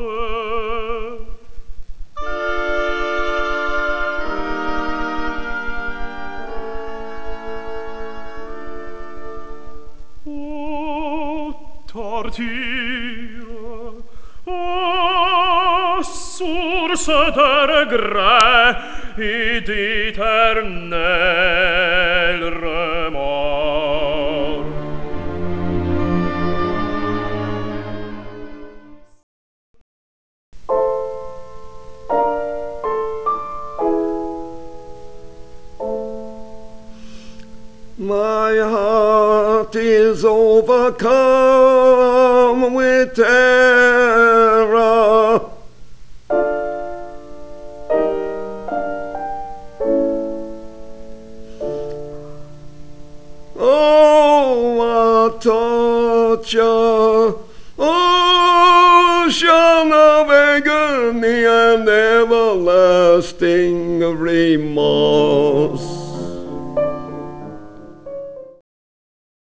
Torture, ô source de regret et d'éternel remords. My heart is overcome with terror. Oh, what torture! Ocean of agony and everlasting remorse.